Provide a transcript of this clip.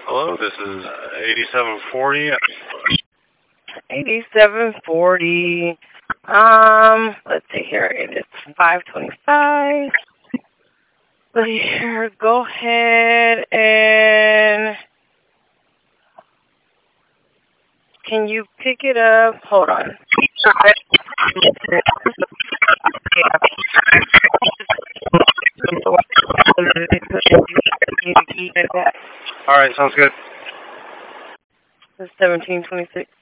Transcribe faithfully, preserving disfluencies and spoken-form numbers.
Hello, this is uh, eighty-seven forty. eighty-seven forty. Um, let's see here. It is five twenty-five. Let's see here. Go ahead and can you pick it up? Hold on. All right, sounds good. It's seventeen twenty-six.